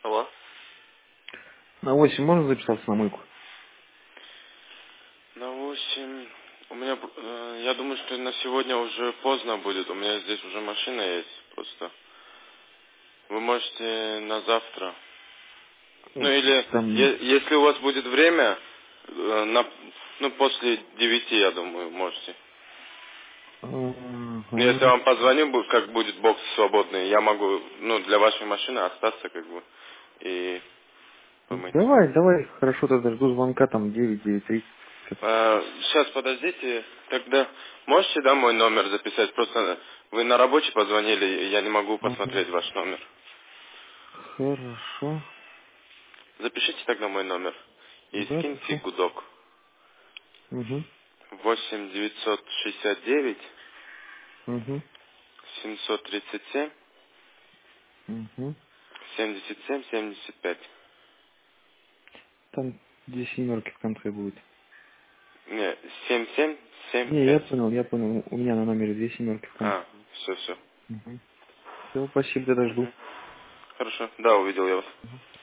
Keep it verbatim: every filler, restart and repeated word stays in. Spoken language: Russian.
Алло. На восемь можно записаться на мойку? На восемь. У меня, э, я думаю, что на сегодня уже поздно будет. У меня здесь уже машина есть просто. Вы можете на завтра. Ну Ну, или, Там... е- если у вас будет время, э, на, ну после девяти, я думаю, можете. Ну, если я Ага. вам позвоню, бу- как будет бокс свободный, я могу, ну, для вашей машины остаться, как бы, и помыть. Давай, давай, хорошо, тогда жду звонка, там девять, девять тридцать. А, сейчас, подождите, тогда можете, да, мой номер записать? Просто вы на рабочий позвонили, я не могу Ага. посмотреть ваш номер. Хорошо. Запишите тогда мой номер и Да, скиньте пишу. гудок. Угу. восемь девятьсот шестьдесят девять Угу. семьсот тридцать семь Угу. семьдесят семь семьдесят пять. Там две семерки в конце будет. Не, семь семь семь Не, я пять. понял, я понял. У меня на номере две семерки в конце. А, все, все. Угу. Все, спасибо, тогда жду. Хорошо, да, увидел я вас.